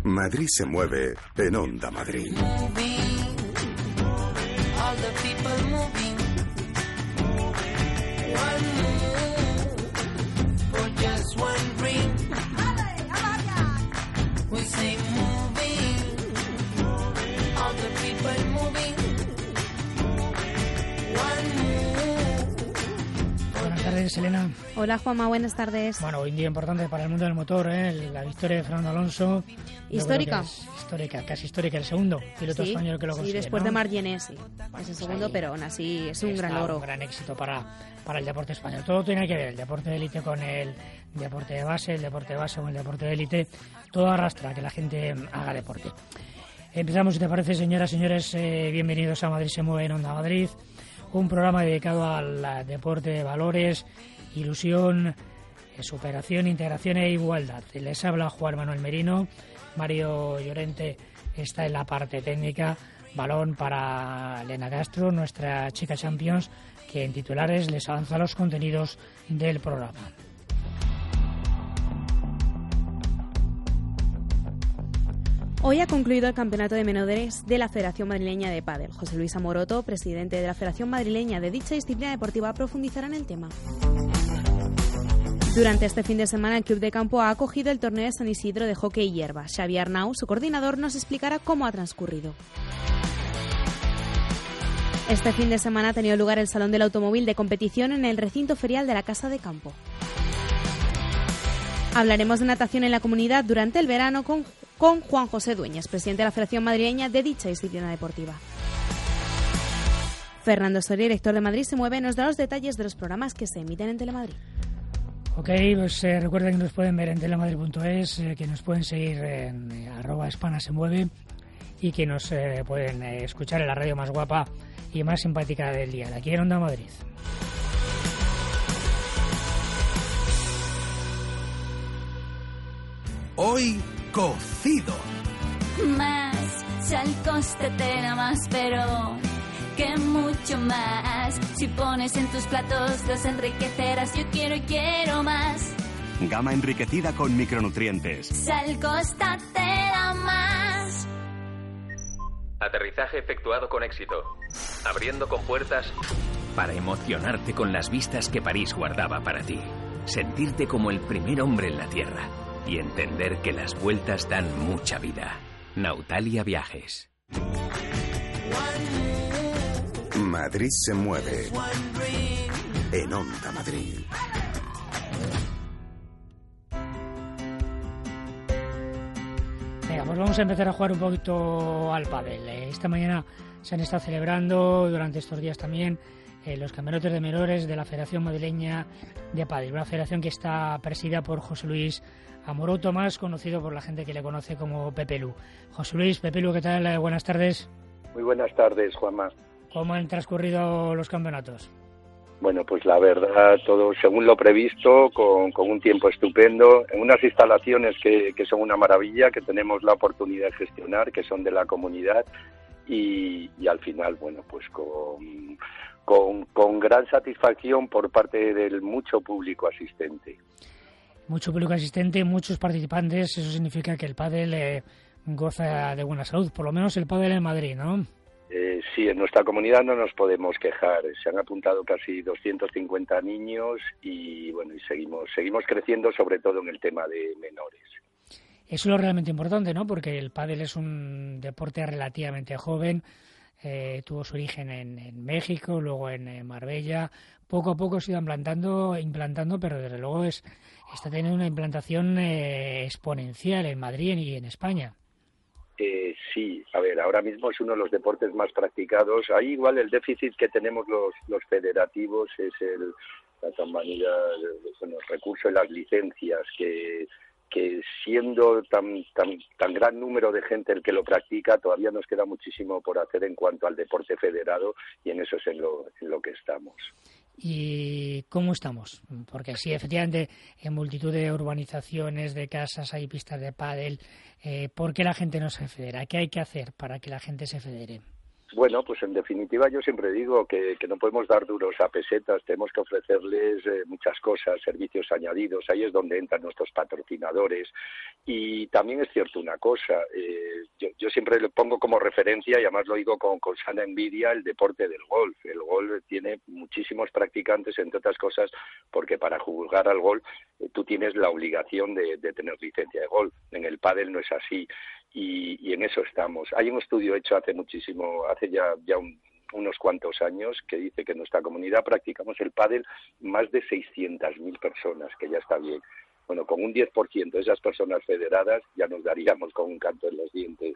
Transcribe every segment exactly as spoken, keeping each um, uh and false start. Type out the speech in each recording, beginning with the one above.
Madrid se mueve en Onda Madrid. Elena. Hola Juanma, buenas tardes. Bueno, hoy un día importante para el mundo del motor, ¿eh? La victoria de Fernando Alonso. ¿Histórica? Histórica, casi histórica, el segundo piloto sí, español que lo consigue. Sí, después ¿no? de Marc Gené, sí. Es el segundo, sí, pero aún así es un gran logro. Un gran éxito para, para el deporte español. Todo tiene que ver, el deporte de élite con el deporte de base, el deporte de base con el deporte de élite. Todo arrastra a que la gente haga deporte. Empezamos, si te parece, señoras y señores, eh, bienvenidos a Madrid se mueve en Onda Madrid. Un programa dedicado al deporte de valores, ilusión, superación, integración e igualdad. Les habla Juan Manuel Merino. Mario Llorente está en la parte técnica. Balón para Elena Castro, nuestra chica Champions, que en titulares les avanza los contenidos del programa. Hoy ha concluido el campeonato de menores de la Federación Madrileña de Pádel. José Luis Amoroto, presidente de la Federación Madrileña de dicha disciplina deportiva, profundizará en el tema. Durante este fin de semana, el Club de Campo ha acogido el torneo de San Isidro de hockey y hierba. Xavi Arnau, su coordinador, nos explicará cómo ha transcurrido. Este fin de semana ha tenido lugar el Salón del Automóvil de competición en el recinto ferial de la Casa de Campo. Hablaremos de natación en la comunidad durante el verano con, con Juan José Dueñas, presidente de la Federación Madrileña de dicha disciplina deportiva. Fernando Soria, director de Madrid se mueve, nos da los detalles de los programas que se emiten en Telemadrid. Ok, pues eh, recuerden que nos pueden ver en telemadrid punto es, eh, que nos pueden seguir en eh, arroba hispana se mueve y que nos eh, pueden eh, escuchar en la radio más guapa y más simpática del día, de aquí en Onda Madrid. Hoy, cocido. Más, sal costetera más, pero que mucho más. Si pones en tus platos los enriquecerás. Yo quiero y quiero más. Gama enriquecida con micronutrientes. Sal costetera más. Aterrizaje efectuado con éxito. Abriendo compuertas para emocionarte con las vistas que París guardaba para ti. Sentirte como el primer hombre en la Tierra. Y entender que las vueltas dan mucha vida. Nautalia Viajes. Madrid se mueve en Onda Madrid. Venga, pues vamos a empezar a jugar un poquito al pádel. Esta mañana se han estado celebrando, durante estos días también, eh, los campeonatos de menores de la Federación Madrileña de Pádel. Una federación que está presidida por José Luis Amoroto, más conocido por la gente que le conoce como Pepe Lu. José Luis, Pepe Lu, ¿qué tal? Buenas tardes. Muy buenas tardes, Juanma. ¿Cómo han transcurrido los campeonatos? Bueno, pues la verdad, todo según lo previsto, con, con un tiempo estupendo, en unas instalaciones que, que son una maravilla, que tenemos la oportunidad de gestionar, que son de la comunidad, y, y al final, bueno, pues con, con, con gran satisfacción por parte del mucho público asistente. Mucho público asistente, muchos participantes, eso significa que el pádel eh, goza de buena salud, por lo menos el pádel en Madrid, ¿no? Eh, sí, en nuestra comunidad no nos podemos quejar. Se han apuntado casi doscientos cincuenta niños y bueno, y seguimos seguimos creciendo, sobre todo en el tema de menores. Eso es lo realmente importante, ¿no? Porque el pádel es un deporte relativamente joven. Eh, tuvo su origen en, en México, luego en, en Marbella. Poco a poco se ha ido implantando, implantando, pero desde luego es está teniendo una implantación eh, exponencial en Madrid y en España. Eh, sí, a ver, ahora mismo es uno de los deportes más practicados. Ahí igual el déficit que tenemos los, los federativos es el, la tamaña, bueno, el recurso de las licencias, que, que siendo tan, tan, tan gran número de gente el que lo practica, todavía nos queda muchísimo por hacer en cuanto al deporte federado, y en eso es en lo, en lo que estamos. ¿Y cómo estamos? Porque sí, efectivamente, en multitud de urbanizaciones, de casas, hay pistas de pádel. Eh, ¿Por qué la gente no se federa? ¿Qué hay que hacer para que la gente se federe? Bueno, pues en definitiva yo siempre digo que, que no podemos dar duros a pesetas, tenemos que ofrecerles eh, muchas cosas, servicios añadidos, ahí es donde entran nuestros patrocinadores. Y también es cierto una cosa, eh, yo, yo siempre le pongo como referencia, y además lo digo con, con sana envidia, el deporte del golf. El golf tiene muchísimos practicantes, entre otras cosas, porque para jugar al golf eh, tú tienes la obligación de, de tener licencia de golf. En el pádel no es así. Y, y en eso estamos. Hay un estudio hecho hace muchísimo, hace ya, ya un, unos cuantos años, que dice que en nuestra comunidad practicamos el pádel más de seiscientas mil personas, que ya está bien. Bueno, con un diez por ciento de esas personas federadas ya nos daríamos con un canto en los dientes.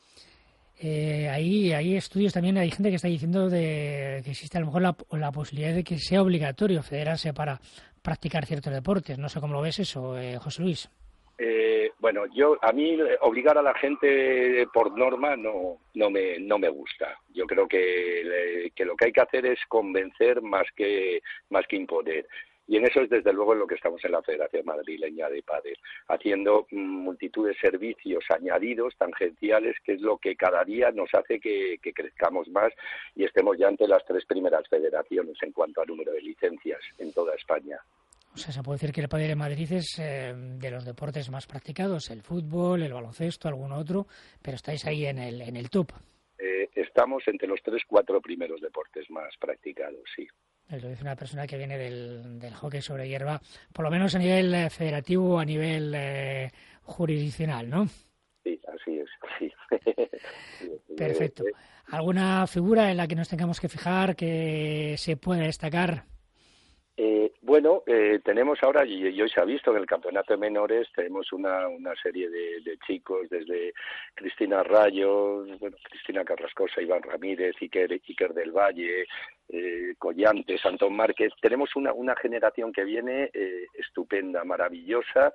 Eh, ahí hay estudios también, hay gente que está diciendo de que existe a lo mejor la, la posibilidad de que sea obligatorio federarse para practicar ciertos deportes. No sé cómo lo ves eso, eh, José Luis. Eh, bueno, yo a mí obligar a la gente por norma no no me no me gusta. Yo creo que, que lo que hay que hacer es convencer más que más que imponer. Y en eso es desde luego en lo que estamos en la Federación Madrileña de Pádel, haciendo multitud de servicios añadidos, tangenciales, que es lo que cada día nos hace que, que crezcamos más y estemos ya entre las tres primeras federaciones en cuanto al número de licencias en toda España. O sea, se puede decir que el pádel en Madrid es eh, de los deportes más practicados, el fútbol, el baloncesto, algún otro, pero estáis ahí en el en el top. Eh, estamos entre los tres, cuatro primeros deportes más practicados, sí. Lo dice una persona que viene del, del hockey sobre hierba, por lo menos a nivel eh, federativo, a nivel eh, jurisdiccional, ¿no? Sí, así es, sí. Perfecto. ¿Alguna figura en la que nos tengamos que fijar que se pueda destacar? Eh, bueno, eh, tenemos ahora, y, y hoy se ha visto en el campeonato de menores, tenemos una, una serie de, de chicos, desde Cristina Rayo, bueno, Cristina Carrascosa, Iván Ramírez, Iker, Iker del Valle, eh, Collantes, Antón Márquez. Tenemos una, una generación que viene eh, estupenda, maravillosa,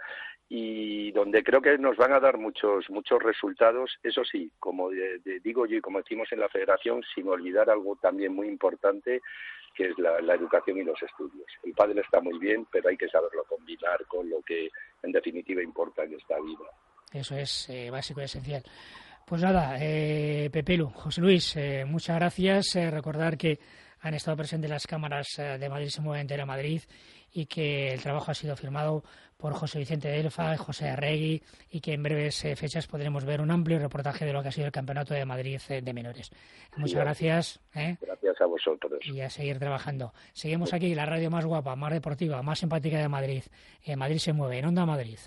y donde creo que nos van a dar muchos muchos resultados, eso sí, como de, de, digo yo y como decimos en la federación, sin olvidar algo también muy importante, que es la, la educación y los estudios. El pádel está muy bien, pero hay que saberlo combinar con lo que en definitiva importa en esta vida. Eso es eh, básico y esencial. Pues nada, eh, Pepelu, José Luis, eh, muchas gracias. Eh, recordar que han estado presentes las cámaras eh, de Madrid se mueve entera Madrid y que el trabajo ha sido firmado por José Vicente Delfa y José Arregui y que en breves eh, fechas podremos ver un amplio reportaje de lo que ha sido el Campeonato de Madrid eh, de menores. Muchas sí, gracias. ¿eh? Gracias a vosotros. Y a seguir trabajando. Seguimos aquí, la radio más guapa, más deportiva, más simpática de Madrid. Eh, Madrid se mueve, en Onda Madrid.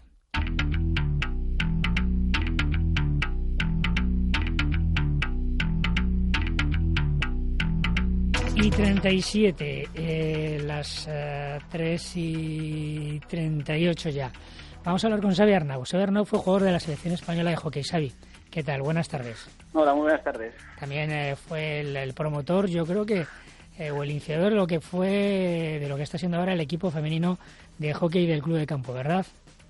Y treinta y siete, eh, las uh, tres y treinta y ocho ya. Vamos a hablar con Xavi Arnau. Xavi Arnau fue jugador de la selección española de hockey. Xavi, ¿qué tal? Buenas tardes. Hola, muy buenas tardes. También eh, fue el, el promotor, yo creo que, eh, o el iniciador de lo que fue, de lo que está siendo ahora el equipo femenino de hockey del Club de Campo, ¿verdad?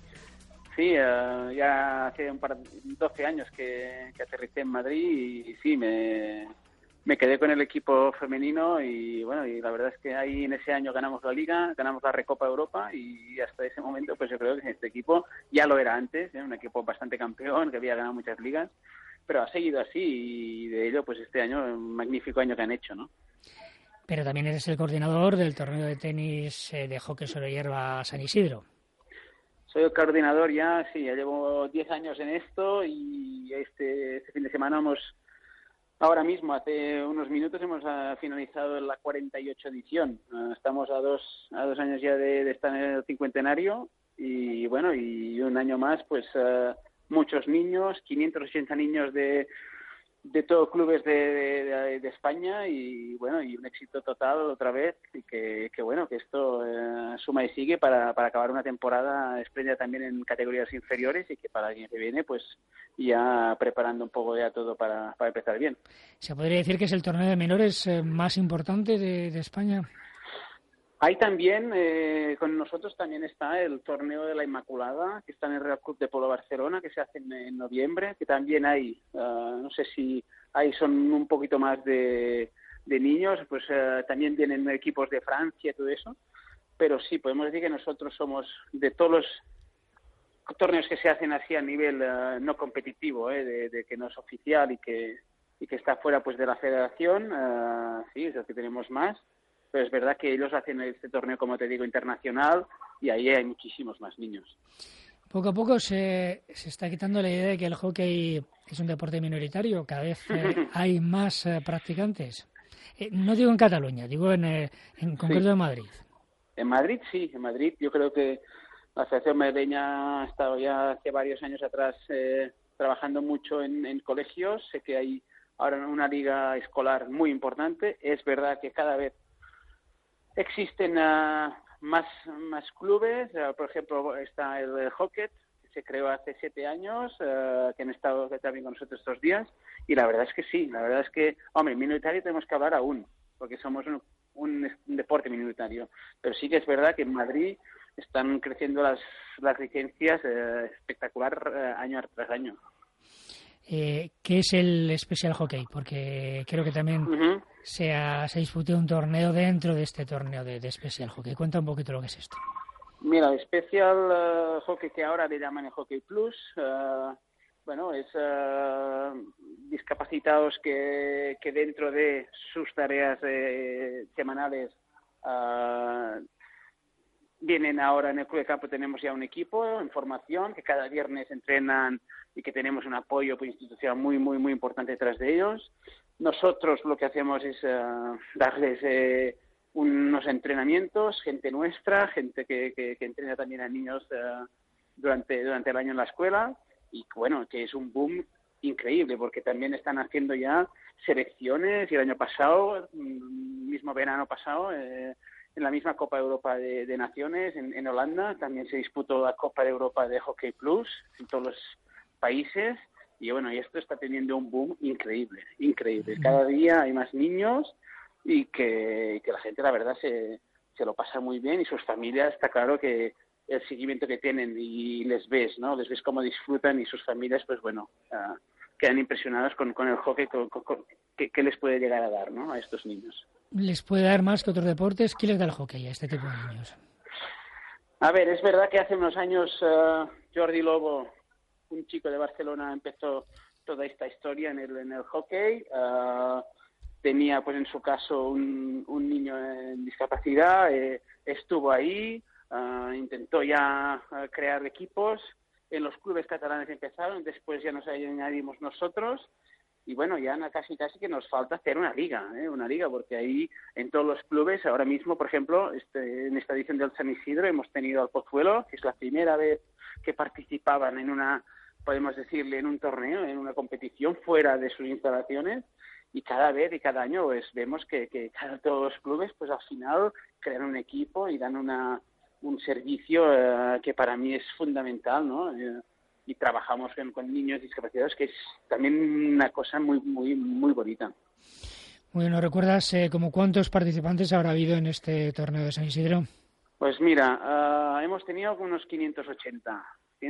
Sí, uh, ya hace un par, doce años que, que aterricé en Madrid y, y sí, me... Me quedé con el equipo femenino y bueno, y la verdad es que ahí en ese año ganamos la Liga, ganamos la Recopa Europa y hasta ese momento pues yo creo que este equipo ya lo era antes, ¿eh? Un equipo bastante campeón, que había ganado muchas ligas, pero ha seguido así y de ello pues este año, un magnífico año que han hecho, ¿no? Pero también eres el coordinador del torneo de tenis eh, de hockey sobre hierba San Isidro. Soy el coordinador ya, sí, ya llevo diez años en esto y este, este fin de semana hemos... Ahora mismo, hace unos minutos, hemos uh, finalizado la cuarenta y ocho edición. Uh, estamos a dos a dos años ya de, de estar en el cincuentenario y, bueno, y un año más, pues uh, muchos niños, quinientos ochenta niños de, de todos clubes de, de, de España y, bueno, y un éxito total otra vez y que, que bueno, que esto uh, suma y sigue para, para acabar una temporada espléndida también en categorías inferiores y que para el año que viene, pues ya preparando un poco ya todo para, para empezar bien. ¿Se podría decir que es el torneo de menores eh, más importante de, de España? Hay también, eh, con nosotros también está el torneo de la Inmaculada, que está en el Real Club de Polo Barcelona, que se hace en, en noviembre, que también hay, uh, no sé si hay son un poquito más de, de niños, pues uh, también vienen equipos de Francia y todo eso, pero sí, podemos decir que nosotros somos de todos los torneos que se hacen así a nivel uh, no competitivo, eh, de, de que no es oficial y que y que está fuera pues de la federación, uh, sí, es el que tenemos más, pero es verdad que ellos hacen este torneo, como te digo, internacional, y ahí hay muchísimos más niños. Poco a poco se, se está quitando la idea de que el hockey es un deporte minoritario, cada vez eh, hay más eh, practicantes. Eh, no digo en Cataluña, digo en, eh, en concreto sí. en Madrid. En Madrid sí, en Madrid yo creo que la Asociación Madrileña ha estado ya hace varios años atrás eh, trabajando mucho en, en colegios. Sé que hay ahora una liga escolar muy importante. Es verdad que cada vez existen uh, más, más clubes. Uh, por ejemplo, está el, el hockey, que se creó hace siete años, uh, que han estado también con nosotros estos días. Y la verdad es que sí, la verdad es que, hombre, minoritario tenemos que hablar aún, porque somos un, un, un deporte minoritario. Pero sí que es verdad que en Madrid están creciendo las, las licencias eh, espectacular eh, año tras año. Eh, ¿Qué es el Special Hockey? Porque creo que también uh-huh. se, ha, se ha disputado un torneo dentro de este torneo de, de Special Hockey. Cuenta un poquito lo que es esto. Mira, el Special uh, Hockey, que ahora le llaman el Hockey Plus, uh, bueno, es uh, discapacitados que, que dentro de sus tareas eh, semanales uh, vienen ahora en el Club de Campo. Tenemos ya un equipo en formación que cada viernes entrenan y que tenemos un apoyo institucional muy, muy, muy importante detrás de ellos. Nosotros lo que hacemos es uh, darles eh, unos entrenamientos, gente nuestra, gente que, que, que entrena también a niños uh, durante, durante el año en la escuela, y bueno, que es un boom increíble, porque también están haciendo ya selecciones, y el año pasado, mismo verano pasado, eh, en la misma Copa de Europa de, de Naciones, en, en Holanda, también se disputó la Copa de Europa de Hockey Plus en todos los países, y bueno, y esto está teniendo un boom increíble, increíble. Cada día hay más niños y que, que la gente, la verdad, se, se lo pasa muy bien, y sus familias, está claro que el seguimiento que tienen y les ves, ¿no? Les ves cómo disfrutan, y sus familias, pues bueno, uh, quedan impresionados con, con el hockey, con, con, con, que, que les puede llegar a dar, ¿no?, a estos niños. ¿Les puede dar más que otros deportes? ¿Qué les da el hockey a este tipo de niños? A ver, es verdad que hace unos años uh, Jordi Lobo, un chico de Barcelona, empezó toda esta historia en el, en el hockey. Uh, tenía, pues en su caso, un, un niño en discapacidad, eh, estuvo ahí, uh, intentó ya uh, crear equipos. En los clubes catalanes empezaron, después ya nos añadimos nosotros. Y bueno, ya casi casi que nos falta hacer una liga, ¿eh? una liga, porque ahí en todos los clubes, ahora mismo, por ejemplo, este, en esta edición del San Isidro hemos tenido al Pozuelo, que es la primera vez que participaban en una, podemos decirle, en un torneo, en una competición fuera de sus instalaciones, y cada vez y cada año pues vemos que, que cada, todos los clubes pues al final crean un equipo y dan una, un servicio uh, que para mí es fundamental, ¿no? Eh, y trabajamos con, con niños discapacitados, que es también una cosa muy muy muy bonita. Bueno, ¿recuerdas eh, como cuántos participantes habrá habido en este torneo de San Isidro? Pues mira, uh, hemos tenido unos quinientos ochenta,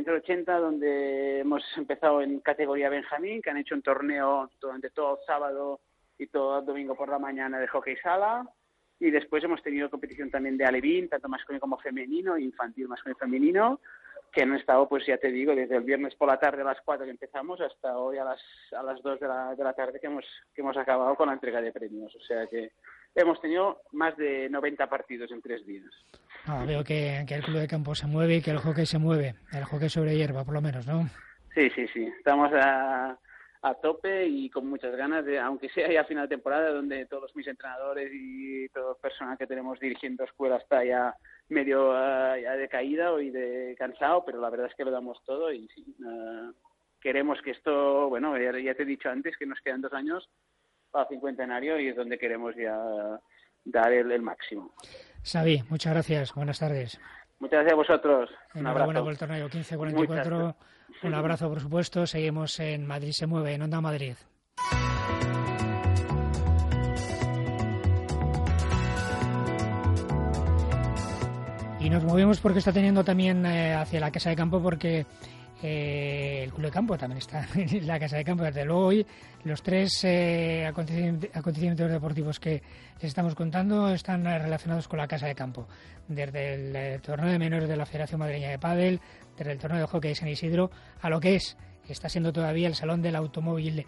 donde hemos empezado en categoría Benjamín, que han hecho un torneo durante todo el sábado y todo el domingo por la mañana de hockey sala, y después hemos tenido competición también de alevín, tanto masculino como femenino, infantil, masculino y femenino, que han estado, pues ya te digo, desde el viernes por la tarde a las cuatro que empezamos hasta hoy a las a las dos de la, de la tarde que hemos que hemos acabado con la entrega de premios. O sea que hemos tenido más de noventa partidos en tres días. Ah, veo que, que el club de campo se mueve y que el hockey se mueve, el hockey sobre hierba, por lo menos, ¿no? Sí, sí, sí. Estamos a, a tope y con muchas ganas, de, aunque sea ya a final de temporada, donde todos mis entrenadores y todo el personal que tenemos dirigiendo escuela está ya medio uh, ya de caída y de cansado, pero la verdad es que lo damos todo y sí, uh, queremos que esto, bueno, ya, ya te he dicho antes que nos quedan dos años para el cincuentenario y es donde queremos ya dar el, el máximo. Xavi, muchas gracias, buenas tardes. Muchas gracias a vosotros. Un Enhorabuena abrazo. por el torneo quince cuarenta y cuatro. Un abrazo, por supuesto. Seguimos en Madrid se mueve, en Onda Madrid. Y nos movemos porque está teniendo también eh, hacia la casa de campo, porque eh, el club de campo también está en la casa de campo. Desde luego hoy los tres eh, acontecimientos deportivos que les estamos contando están relacionados con la casa de campo. Desde el eh, torneo de menores de la Federación Madrileña de Pádel, desde el torneo de hockey de San Isidro, a lo que es, está siendo todavía el Salón del Automóvil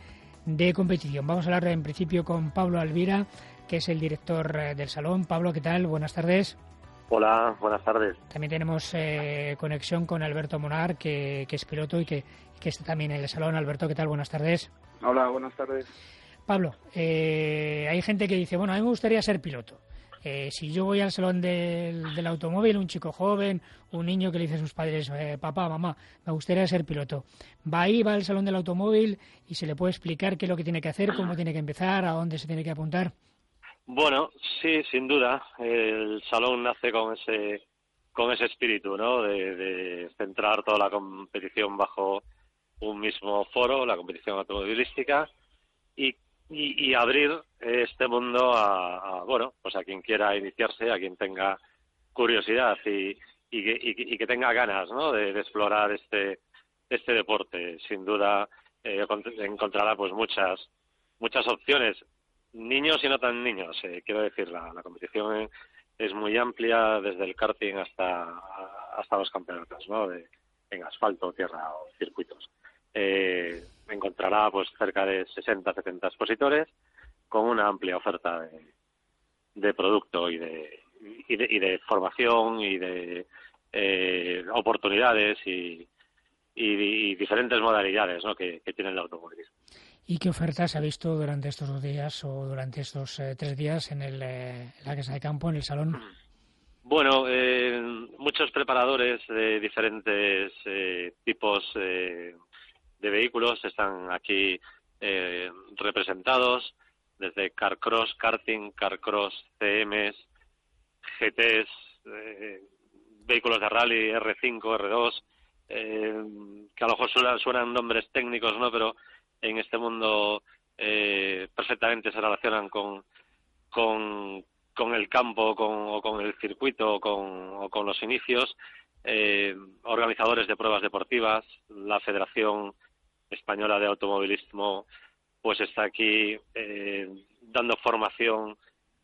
de competición. Vamos a hablar en principio con Pablo Alvira, que es el director eh, del salón. Pablo, ¿qué tal? Buenas tardes. Hola, buenas tardes. También tenemos eh, conexión con Alberto Monar, que, que es piloto y que, que está también en el salón. Alberto, ¿qué tal? Buenas tardes. Hola, buenas tardes. Pablo, eh, hay gente que dice, bueno, a mí me gustaría ser piloto. Eh, si yo voy al salón del, del automóvil, un chico joven, un niño que le dice a sus padres, eh, papá, mamá, me gustaría ser piloto. Va ahí, va al salón del automóvil y se le puede explicar qué es lo que tiene que hacer, cómo tiene que empezar, a dónde se tiene que apuntar. Bueno, sí, sin duda. El salón nace con ese con ese espíritu, ¿no? De, de centrar toda la competición bajo un mismo foro, la competición automovilística, y, y, y abrir este mundo a, a, bueno, pues a quien quiera iniciarse, a quien tenga curiosidad y, y, que, y, y que tenga ganas, ¿no? De, de explorar este este deporte. Sin duda eh, encontrará pues muchas muchas opciones. Niños y no tan niños, eh, quiero decir, la, la competición es muy amplia, desde el karting hasta hasta los campeonatos, ¿no? De, en asfalto, tierra o circuitos. Eh, encontrará pues cerca de sesenta, setenta expositores con una amplia oferta de, de producto y de, y de y de formación y de eh, oportunidades y, y, y diferentes modalidades, ¿no? que, que tiene el automovilismo. ¿Y qué ofertas ha visto durante estos dos días o durante estos eh, tres días en, el, eh, en la casa de campo, en el salón? Bueno, eh, muchos preparadores de diferentes eh, tipos eh, de vehículos están aquí eh, representados, desde Carcross, karting, Carcross, C Ms, G Ts, eh, vehículos de rally, R cinco, R dos, eh, que a lo mejor suenan, suenan nombres técnicos, ¿no? Pero en este mundo eh, perfectamente se relacionan con, con, con el campo con, o con el circuito o con, o con los inicios. Eh, organizadores de pruebas deportivas, la Federación Española de Automovilismo pues está aquí eh, dando formación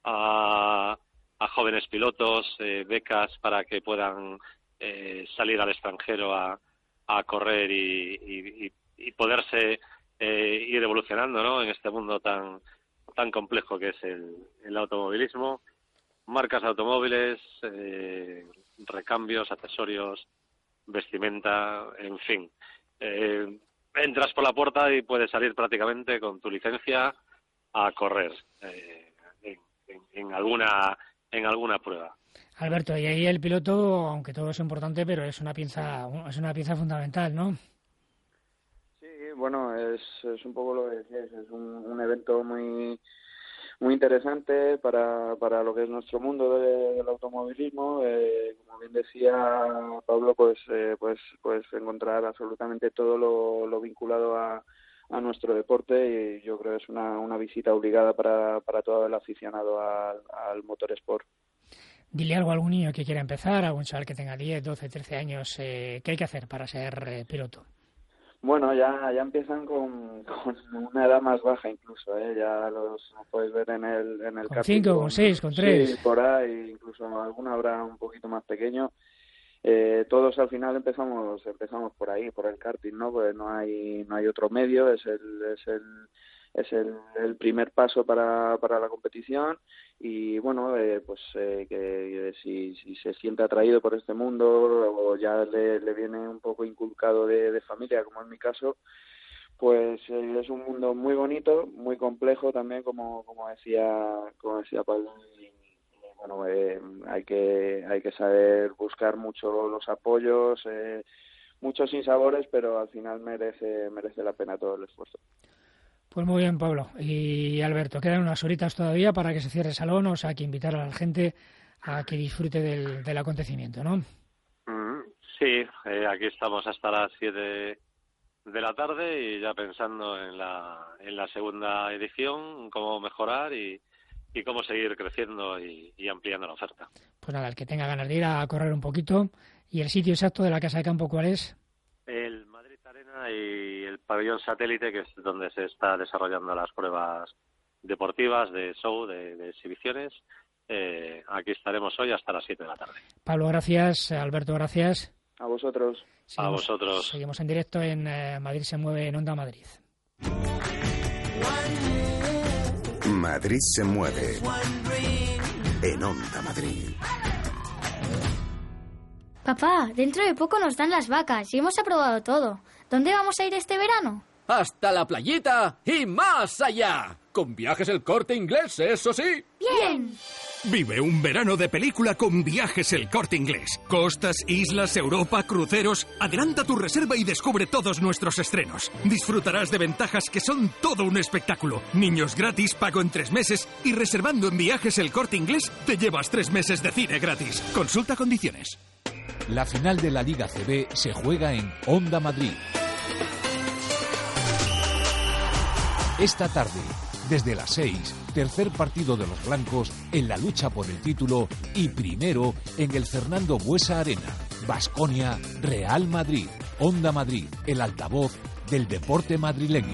a, a jóvenes pilotos, eh, becas para que puedan eh, salir al extranjero a, a correr y, y, y poderse Eh, ir evolucionando, ¿no? En este mundo tan tan complejo que es el, el automovilismo. Marcas de automóviles, eh, recambios, accesorios, vestimenta, en fin. Eh, entras por la puerta y puedes salir prácticamente con tu licencia a correr eh, en, en, en alguna en alguna prueba. Alberto, y ahí el piloto, aunque todo es importante, pero es una pieza es una pieza fundamental, ¿no? Bueno, es, es un poco lo que decías, es un, un evento muy muy interesante para, para lo que es nuestro mundo de, del automovilismo. Eh, como bien decía Pablo, pues eh, pues pues encontrar absolutamente todo lo, lo vinculado a, a nuestro deporte, y yo creo que es una, una visita obligada para, para todo el aficionado al, al motorsport. Dile algo a algún niño que quiera empezar, a algún chaval que tenga diez, doce, trece años, eh, ¿qué hay que hacer para ser eh, piloto? Bueno, ya ya empiezan con, con una edad más baja incluso, ¿eh? Ya los, los podéis ver en el en el con cinco, con seis, con tres. Sí, por ahí, incluso alguna habrá un poquito más pequeño. Eh, todos al final empezamos empezamos por ahí, por el karting, ¿no? Pues no hay no hay otro medio, es el es el es el, el primer paso para, para la competición. Y bueno, eh, pues eh, que eh, si, si se siente atraído por este mundo o ya le, le viene un poco inculcado de, de familia, como en mi caso, pues eh, es un mundo muy bonito, muy complejo también, como como decía como decía Pablo. Y, bueno, eh, hay que hay que saber buscar mucho los apoyos, eh, muchos sinsabores, pero al final merece merece la pena todo el esfuerzo. Pues muy bien, Pablo. Y Alberto, quedan unas horitas todavía para que se cierre el salón, o sea, que invitar a la gente a que disfrute del, del acontecimiento, ¿no? Mm, sí, eh, aquí estamos hasta las siete de la tarde y ya pensando en la, en la segunda edición, cómo mejorar y, y cómo seguir creciendo y, y ampliando la oferta. Pues nada, el que tenga ganas de ir a correr un poquito. ¿Y el sitio exacto de la casa de campo cuál es? El Madrid Arena y el pabellón satélite, que es donde se está desarrollando las pruebas deportivas, de show, de, de exhibiciones. Eh, aquí estaremos hoy hasta las siete de la tarde. Pablo, gracias. Alberto, gracias. A vosotros. Seguimos, a vosotros. Seguimos en directo en eh, Madrid se mueve en Onda Madrid. Madrid se mueve en Onda Madrid. Papá, dentro de poco nos dan las vacas y hemos aprobado todo. ¿Dónde vamos a ir este verano? Hasta la playita y más allá. Con Viajes El Corte Inglés, eso sí. ¡Bien! Vive un verano de película con Viajes El Corte Inglés. Costas, islas, Europa, cruceros. Adelanta tu reserva y descubre todos nuestros estrenos. Disfrutarás de ventajas que son todo un espectáculo. Niños gratis, pago en tres meses y reservando en Viajes El Corte Inglés te llevas tres meses de cine gratis. Consulta condiciones. La final de la Liga C B se juega en Onda Madrid. Esta tarde, desde las seis, tercer partido de los blancos en la lucha por el título y primero en el Fernando Buesa Arena. Baskonia, Real Madrid. Onda Madrid, el altavoz del deporte madrileño.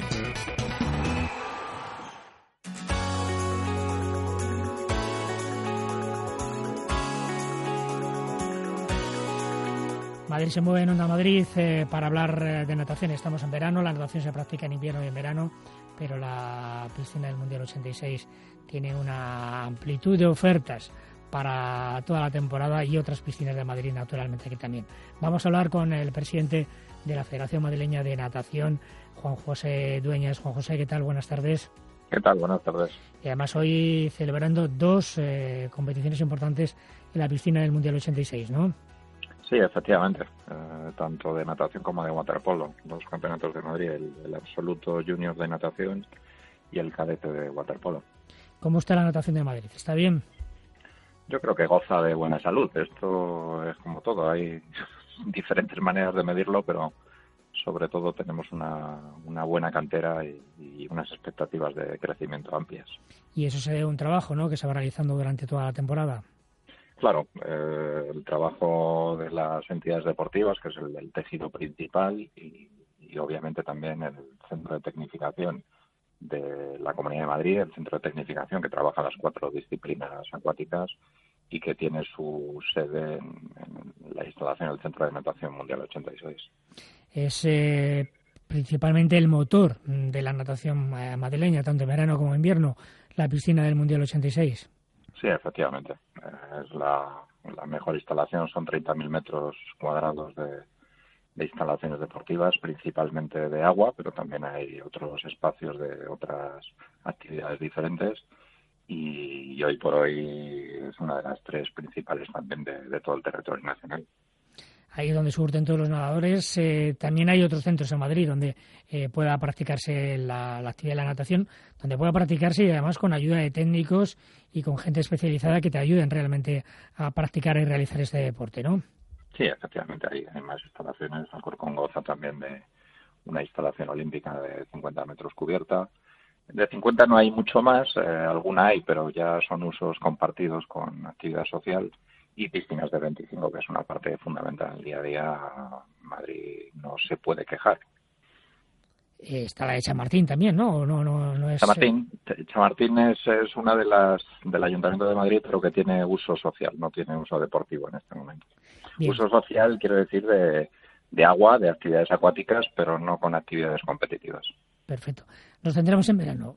Madrid se mueve en Onda Madrid eh, para hablar eh, de natación. Estamos en verano, la natación se practica en invierno y en verano, pero la piscina del Mundial ochenta y seis tiene una amplitud de ofertas para toda la temporada y otras piscinas de Madrid, naturalmente, aquí también. Vamos a hablar con el presidente de la Federación Madrileña de Natación, Juan José Dueñas. Juan José, ¿qué tal? Buenas tardes. ¿Qué tal? Buenas tardes. Y además hoy celebrando dos eh, competiciones importantes en la piscina del Mundial ochenta y seis, ¿no? Sí, efectivamente, eh, tanto de natación como de waterpolo, dos campeonatos de Madrid, el, el absoluto junior de natación y el cadete de waterpolo. ¿Cómo está la natación de Madrid? ¿Está bien? Yo creo que goza de buena salud. Esto es como todo, hay diferentes maneras de medirlo, pero sobre todo tenemos una, una buena cantera y, y unas expectativas de crecimiento amplias. Y eso se debe a un trabajo, ¿no?, que se va realizando durante toda la temporada. Claro, eh, el trabajo de las entidades deportivas, que es el, el tejido principal, y, y obviamente también el centro de tecnificación de la Comunidad de Madrid, el centro de tecnificación que trabaja las cuatro disciplinas acuáticas y que tiene su sede en, en la instalación del Centro de Natación Mundial ochenta y seis. Es eh, principalmente el motor de la natación eh, madrileña, tanto en verano como en invierno, la piscina del Mundial ochenta y seis. Sí, efectivamente. Es la, la mejor instalación, son treinta mil metros cuadrados de, de instalaciones deportivas, principalmente de agua, pero también hay otros espacios de otras actividades diferentes y, y hoy por hoy es una de las tres principales también de, de todo el territorio nacional. Ahí donde surten todos los nadadores. Eh, también hay otros centros en Madrid donde eh, pueda practicarse la, la actividad de la natación, donde pueda practicarse y además con ayuda de técnicos y con gente especializada que te ayuden realmente a practicar y realizar este deporte, ¿no? Sí, efectivamente, hay, hay más instalaciones. Alcorcón goza también de una instalación olímpica de cincuenta metros cubierta. De cincuenta no hay mucho más, eh, alguna hay, pero ya son usos compartidos con actividad social. Y piscinas de veinticinco, que es una parte fundamental del día a día. Madrid no se puede quejar. Está la de Chamartín también, ¿no? No, no, no es... Chamartín, Chamartín es, es una de las del Ayuntamiento de Madrid, pero que tiene uso social, no tiene uso deportivo en este momento. Bien. Uso social, quiero decir, de, de agua, de actividades acuáticas, pero no con actividades competitivas. Perfecto. Nos tendremos en verano.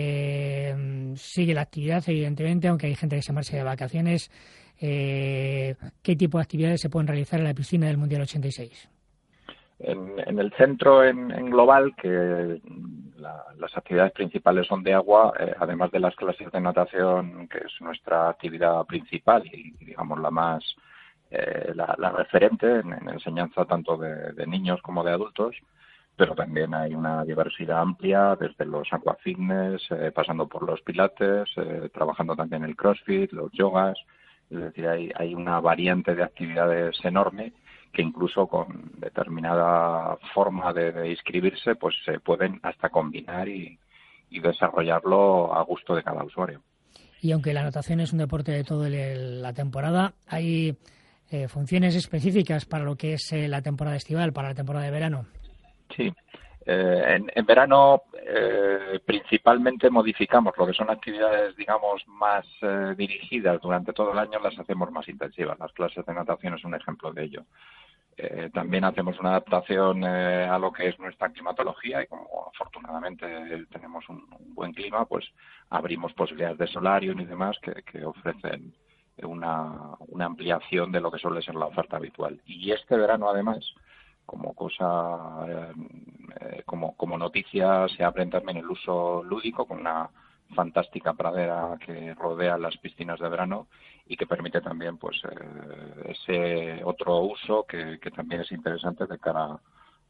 Eh, sigue la actividad, evidentemente, aunque hay gente que se marcha de vacaciones. Eh, ¿Qué tipo de actividades se pueden realizar en la piscina del Mundial ochenta y seis? En, en el centro, en, en global, que la, las actividades principales son de agua, eh, además de las clases de natación, que es nuestra actividad principal y, digamos, la más eh, la, la referente en, en enseñanza tanto de, de niños como de adultos, pero también hay una diversidad amplia, desde los aquafitness, eh, pasando por los pilates, eh, trabajando también el crossfit, los yogas. Es decir, hay, hay una variante de actividades enorme que incluso con determinada forma de, de inscribirse pues se pueden hasta combinar y, y desarrollarlo a gusto de cada usuario. Y aunque la natación es un deporte de toda la temporada, hay eh, funciones específicas para lo que es eh, la temporada estival, para la temporada de verano. Sí. Eh, en, en verano eh, principalmente modificamos lo que son actividades, digamos, más eh, dirigidas durante todo el año, las hacemos más intensivas. Las clases de natación es un ejemplo de ello. Eh, también hacemos una adaptación eh, a lo que es nuestra climatología y como afortunadamente tenemos un, un buen clima, pues abrimos posibilidades de solarium y demás que, que ofrecen una, una ampliación de lo que suele ser la oferta habitual. Y este verano, además, como cosa, eh, como, como noticia, se abre también el uso lúdico con una fantástica pradera que rodea las piscinas de verano y que permite también pues eh, ese otro uso que, que también es interesante de cara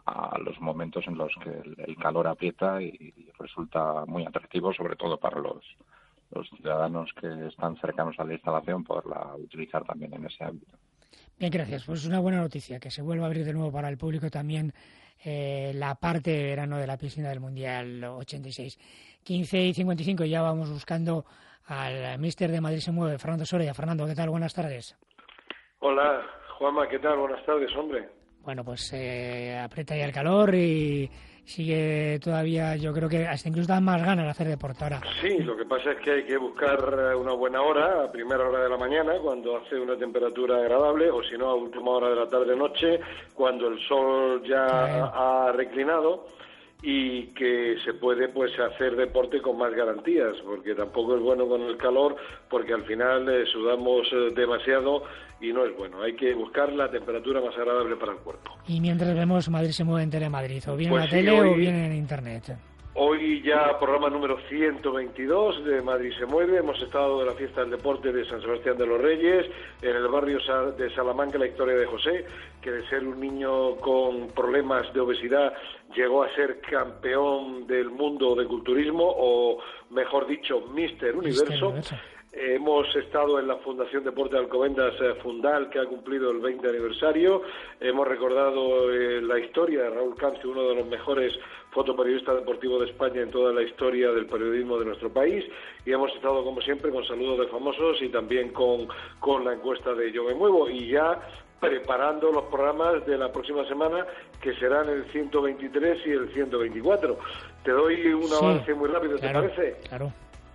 a los momentos en los que el, el calor aprieta y, y resulta muy atractivo, sobre todo para los, los ciudadanos que están cercanos a la instalación, poderla utilizar también en ese ámbito. Bien, gracias. Pues una buena noticia, que se vuelva a abrir de nuevo para el público también eh, la parte de verano de la piscina del Mundial ochenta y seis. quince y cincuenta y cinco, ya vamos buscando al míster de Madrid se mueve, Fernando Soria. Fernando, ¿qué tal? Buenas tardes. Hola, Juanma, ¿qué tal? Buenas tardes, hombre. Bueno, pues eh, aprieta ya el calor y sigue todavía, yo creo que hasta incluso dan más ganas de hacer deporte ahora. Sí, lo que pasa es que hay que buscar una buena hora, a primera hora de la mañana, cuando hace una temperatura agradable, o si no, a última hora de la tarde-noche, cuando el sol ya eh. ha reclinado, y que se puede pues hacer deporte con más garantías, porque tampoco es bueno con el calor, porque al final eh, sudamos eh, demasiado y no es bueno. Hay que buscar la temperatura más agradable para el cuerpo. Y mientras vemos Madrid se mueve en Telemadrid, o bien pues en la sí, tele hoy, o bien en internet. Hoy ya programa número ciento veintidós de Madrid se mueve. Hemos estado de la fiesta del deporte de San Sebastián de los Reyes, en el barrio de Salamanca, la historia de José, que de ser un niño con problemas de obesidad llegó a ser campeón del mundo de culturismo, o mejor dicho, míster Universo. Eh, hemos estado en la Fundación Deporte de Alcobendas eh, Fundal, que ha cumplido el veinte aniversario. Hemos recordado eh, la historia de Raúl Camps, uno de los mejores fotoperiodistas deportivos de España en toda la historia del periodismo de nuestro país. Y hemos estado, como siempre, con saludos de famosos y también con, con la encuesta de Yo Me Muevo. Y ya preparando los programas de la próxima semana, que serán el ciento veintitrés y el ciento veinticuatro. Te doy un avance sí, muy rápido, claro, ¿te parece? Claro.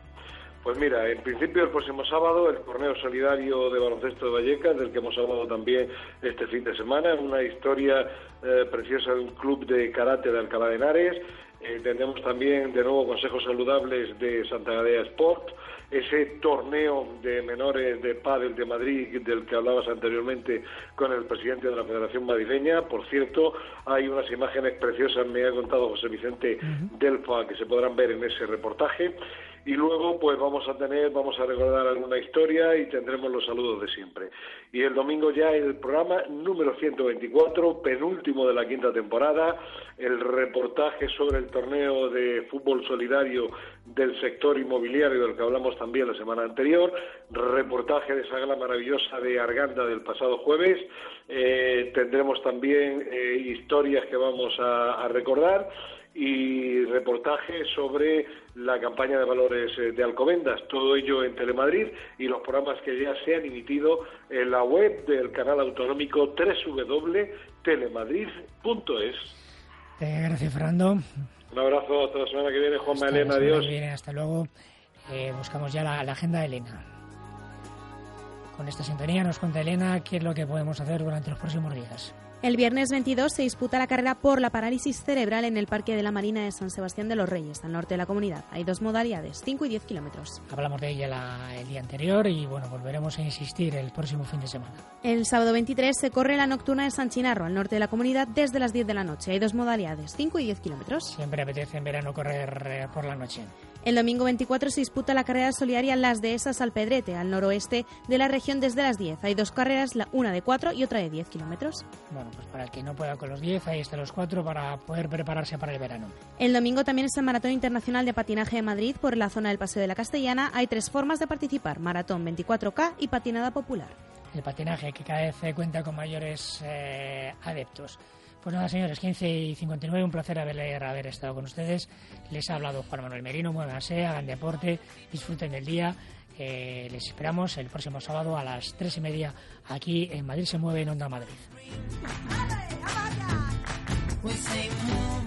Pues mira, en principio el próximo sábado el torneo solidario de baloncesto de Vallecas, del que hemos hablado también este fin de semana, una historia eh, preciosa de un club de karate de Alcalá de Henares. Eh, tendremos también de nuevo consejos saludables de Santa Gadea Sport, ese torneo de menores de pádel de Madrid del que hablabas anteriormente con el presidente de la Federación Madrileña. Por cierto, hay unas imágenes preciosas, me ha contado José Vicente uh-huh. Delfa, que se podrán ver en ese reportaje. Y luego pues vamos a tener, vamos a recordar alguna historia y tendremos los saludos de siempre. Y el domingo ya el programa número ciento veinticuatro, penúltimo de la quinta temporada, el reportaje sobre el torneo de fútbol solidario del sector inmobiliario del que hablamos también la semana anterior, reportaje de esa gala maravillosa de Arganda del pasado jueves, eh, tendremos también eh, historias que vamos a, a recordar, y reportaje sobre la campaña de valores de Alcobendas, todo ello en Telemadrid, y los programas que ya se han emitido en la web del canal autonómico doble u doble u doble u punto telemadrid punto es. Eh, gracias, Fernando. Un abrazo, hasta la semana que viene, Juanma. Hasta Elena, la semana adiós. Que viene, hasta luego. Eh, buscamos ya la, la agenda de Elena. Con esta sintonía nos cuenta Elena qué es lo que podemos hacer durante los próximos días. El viernes veintidós se disputa la carrera por la parálisis cerebral en el Parque de la Marina de San Sebastián de los Reyes, al norte de la comunidad. Hay dos modalidades, cinco y diez kilómetros. Hablamos de ella la, el día anterior y bueno, volveremos a insistir el próximo fin de semana. El sábado veintitrés se corre la nocturna de San Chinarro, al norte de la comunidad, desde las diez de la noche. Hay dos modalidades, cinco y diez kilómetros. Siempre apetece en verano correr eh, por la noche. El domingo veinticuatro se disputa la carrera solidaria Las Dehesas al Pedrete, al noroeste de la región, desde las diez. Hay dos carreras, una de cuatro y otra de diez kilómetros. Bueno, pues para el que no pueda con los diez, ahí están los cuatro para poder prepararse para el verano. El domingo también es el Maratón Internacional de Patinaje de Madrid por la zona del Paseo de la Castellana. Hay tres formas de participar, maratón, veinticuatro K y patinada popular. El patinaje, que cada vez cuenta con mayores eh, adeptos. Pues nada, señores, quince y cincuenta y nueve, un placer haber, haber estado con ustedes. Les ha hablado Juan Manuel Merino. Muévanse, hagan deporte, disfruten del día. Eh, les esperamos el próximo sábado a las tres y media aquí en Madrid se mueve, en Onda Madrid.